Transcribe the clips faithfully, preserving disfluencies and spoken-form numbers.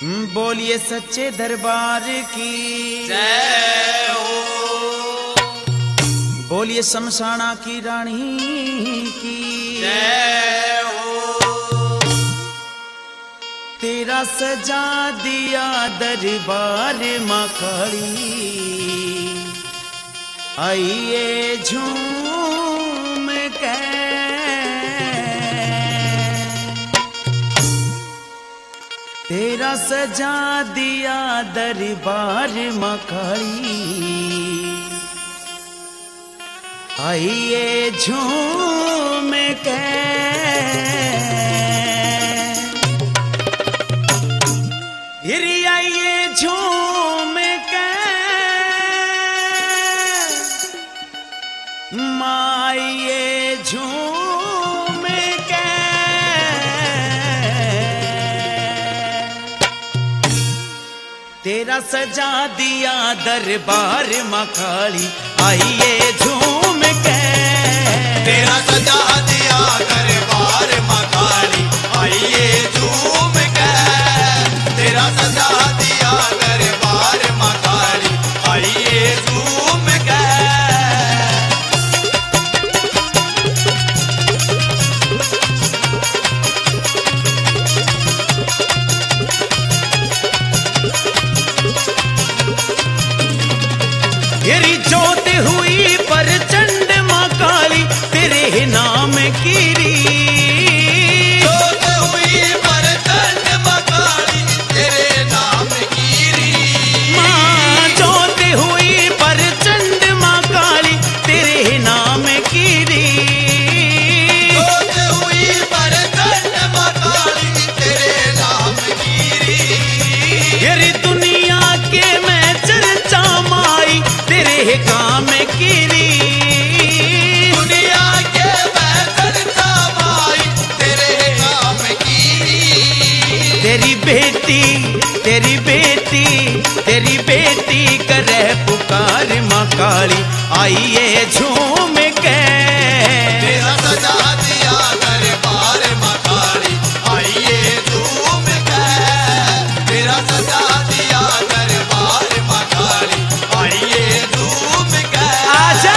बोलिए सच्चे दरबार की जय हो। बोलिए शमशाना की रानी की जय हो। तेरा सजा दिया दरबार माँ काली, आइए झूम के तेरा सजा दिया दरबार माँ काली, आइए झूम के हिरी आइए झूम के माइए झूम के तेरा सजा दिया दरबार माँ काली, आइए झूम के तेरा सजा दिया दरबार माँ काली, आइए झूम के तेरा सजा दिया दरबार माँ काली, आइए झूम के तेरी जोत हुई प्रचंड माँ काली, तेरे नाम कीरी जोत हुई प्रचंड माँ काली, तेरे नाम कीरी माँ जोत हुई प्रचंड माँ काली, तेरे नाम कीरी जोत हुई प्रचंड माँ काली, तेरे नाम कीरी तेरी दुनिया के मैं चर्चा माई, तेरे काम कीरी दुनिया के मैं चर्चा माई, तेरे काम कीरी तेरी बेटी तेरी बेटी तेरी बेटी करे पुकार माँ काली, आइए झूम के तेरा सजा दिया दरबार माँ काली, आइए झूम के तेरा सजा दिया दरबार माँ काली, आइए झूम के आजा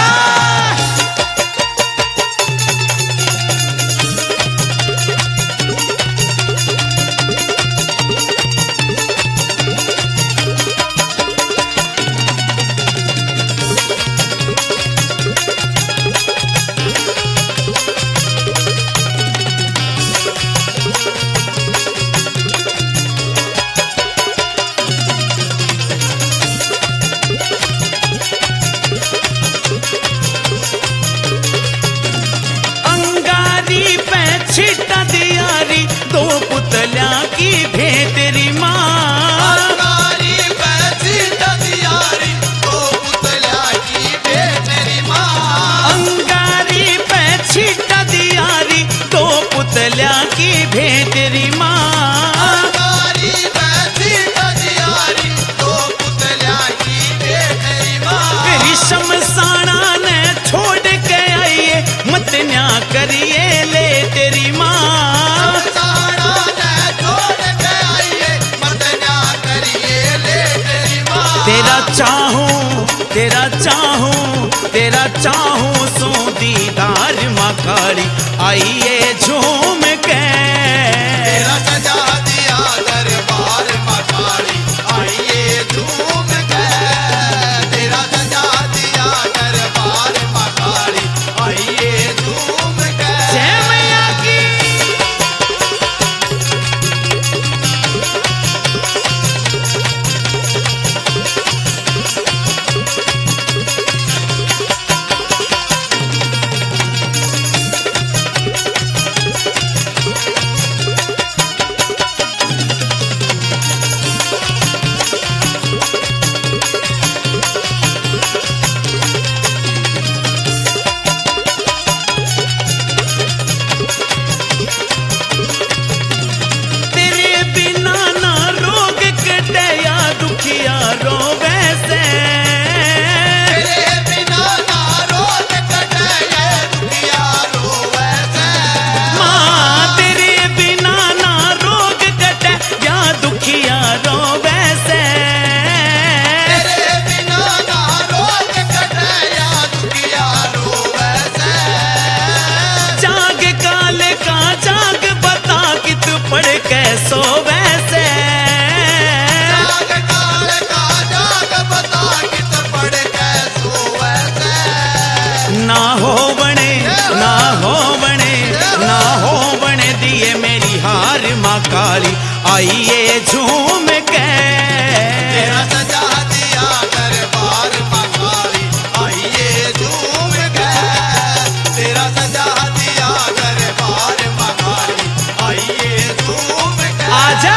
आइए झूम के। तेरा सजा दिया दरबार माँ काली, आइए झूम के। तेरा सजा दिया दरबार माँ काली, आइए झूम के। आजा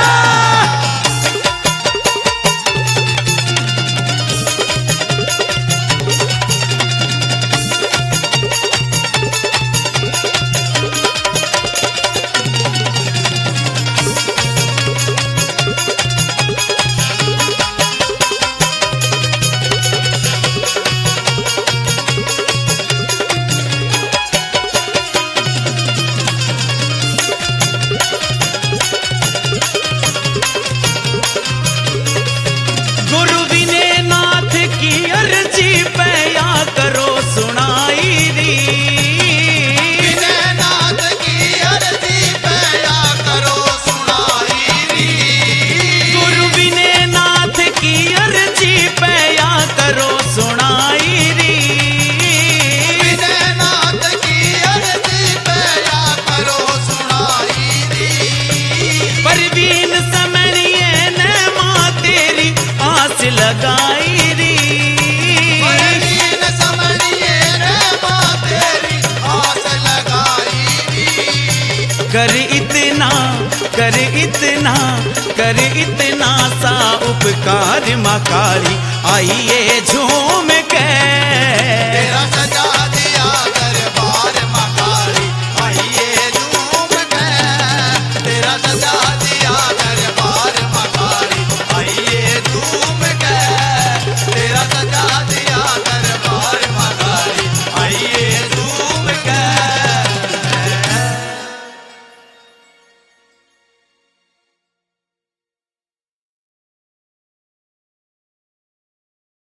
गुरु विनय नाथ की अर्जी पे या करो सुनाई री। विनय नाथ की अर्जी पे या करो सुनाई री। गुरु विनय नाथ की अर्जी पे या करो सुनाई री। विनय नाथ की अर्जी पे या करो सुनाई री। परवीन समणिये ने माँ तेरी आस लगाई री। परवीन समणिये ने माँ तेरी आस लगाई री। कर इतना कर इतना कर इतना सा उपकार माँ काली, आइए झूम